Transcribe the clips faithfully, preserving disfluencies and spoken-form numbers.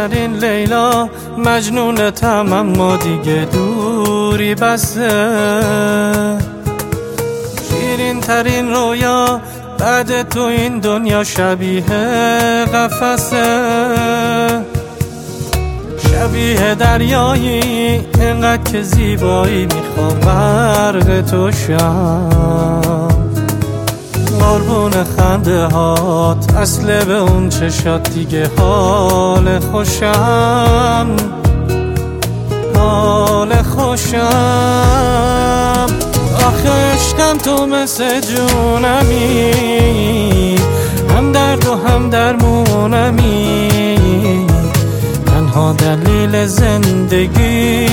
ترین لیلا مجنونتم، اما دیگه دوری بسته. شیرین ترین رویا بعد تو این دنیا شبیه قفسه، شبیه دریایی اینقدر که زیبایی میخوام غرق تو شم. قربون خنده هات اصله به اون چشات دیگه حال خوشم، حال خوشم. آخه عشقم تو مثل جونمی، هم درد و هم درمونمی، تنها دلیل زندگی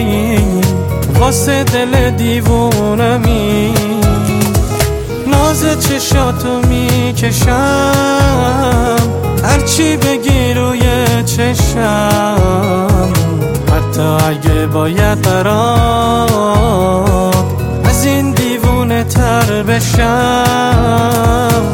واسه دل دیوونمی. ناز چشاتو میکشم هرچی بگی روی چشم، حتی اگه باید برات از این دیوونه تر بشم.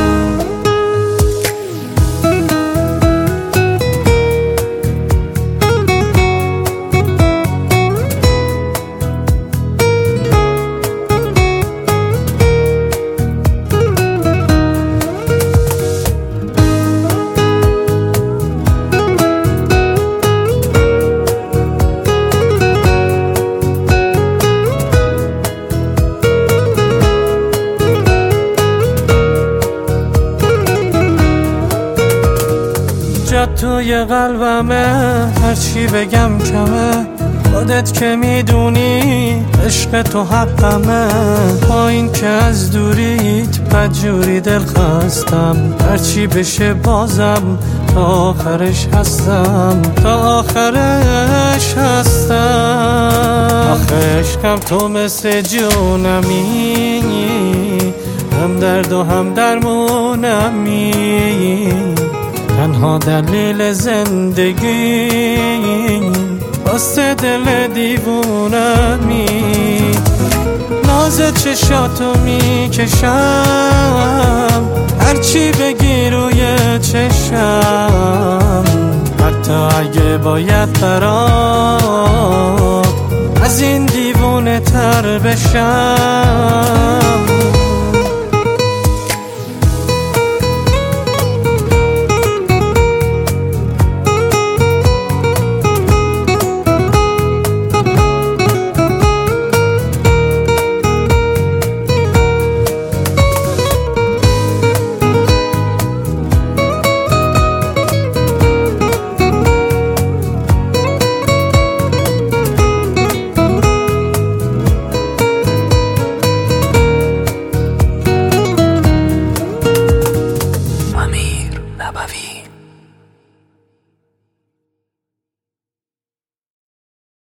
جات توی قلبمه، هرچی بگم کمه، خودت که میدونی عشق تو حقمه. با این که از دوریت بدجوری دل خستم، هرچی بشه بازم تا آخرش هستم، تا آخرش هستم. آخه عشقم تو مثل جونمی، هم درد و هم درمونمی، تنها دلیل زندگی واسه دل دیوونمی. ناز چشاتو میکشم هرچی بگی روی چشم، حتی اگه باید برات از این دیوونه تر بشم.